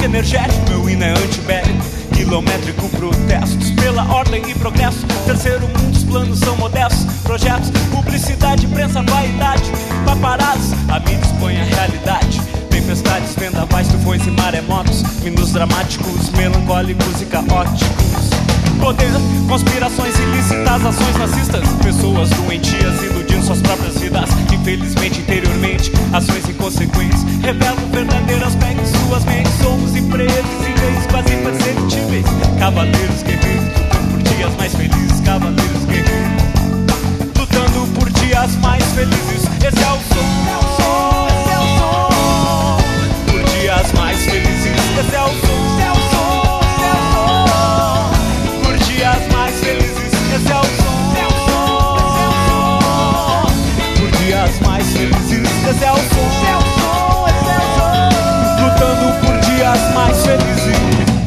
energético, meu hino é antibélico, quilométrico, protestos pela ordem e progresso. Terceiro mundo, os planos são modestos, projetos, publicidade, imprensa, vaidade, paparazzi, a mídia expõe a realidade. Tempestades, vendavais, tufões e maremotos, hinos dramáticos, melancólicos e caóticos. Poder, conspirações ilícitas, ações racistas, pessoas doentias iludindo suas próprias vidas. Infelizmente, interiormente, ações inconsequentes revelam o verdadeiro aspecto de suas mentes. Somos imprevisíveis, quase imperceptíveis, cavaleiros guerreiros, lutando por dias mais felizes. Cavaleiros guerreiros, lutando por dias mais felizes. Esse é o som, esse é o som, por dias mais felizes. Esse é o som, esse é o som, esse é o som, por dias mais felizes. Esse é o som, esse é o som, por dias mais felizes. Esse é o som, esse é o som, esse é o som, lutando por dias mais felizes.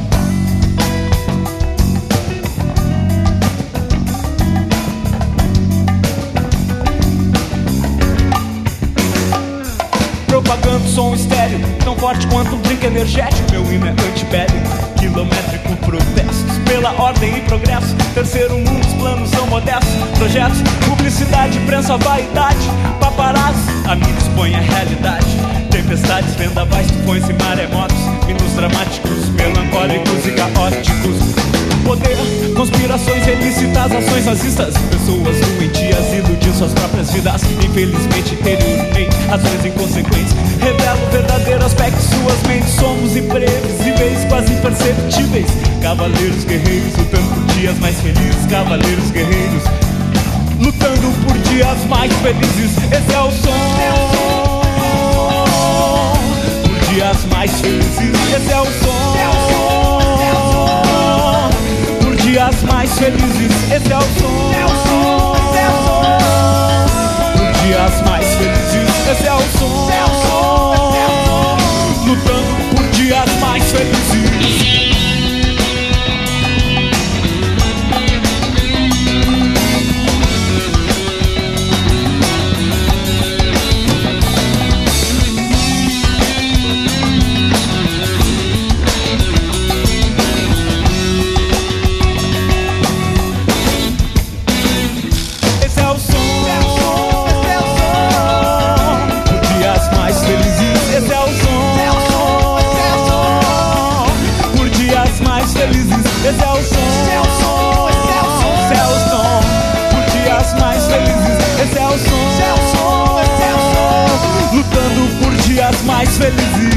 Propagando som estéreo, tão forte quanto um drink energético. Meu hino é antibélico, quilométrico, protestos pela ordem e progresso. Terceiro mundo, os planos são modestos, projetos, publicidade, imprensa, vaidade, paparazzi, a mídia expõe a realidade. Tempestades, vendavais, tufões e maremotos, hinos dramáticos, melancólicos e caóticos. Poder, conspirações ilícitas, ações racistas, pessoas doentias iludindo suas próprias vidas. Infelizmente, interiormente, ações inconsequentes revelam o verdadeiro aspecto de suas mentes. Somos imprevisíveis, quase imperceptíveis, cavaleiros guerreiros, lutando por dias mais felizes. Cavaleiros guerreiros, lutando por dias mais felizes. Esse é o som, por dias mais felizes. Esse é o som, por dias mais felizes. Esse é o som, por dias mais felizes. Esse é o som, lutando por dias mais felizes. Esse é o som, esse é o som, por dias mais felizes. Esse é o som, lutando por dias mais felizes.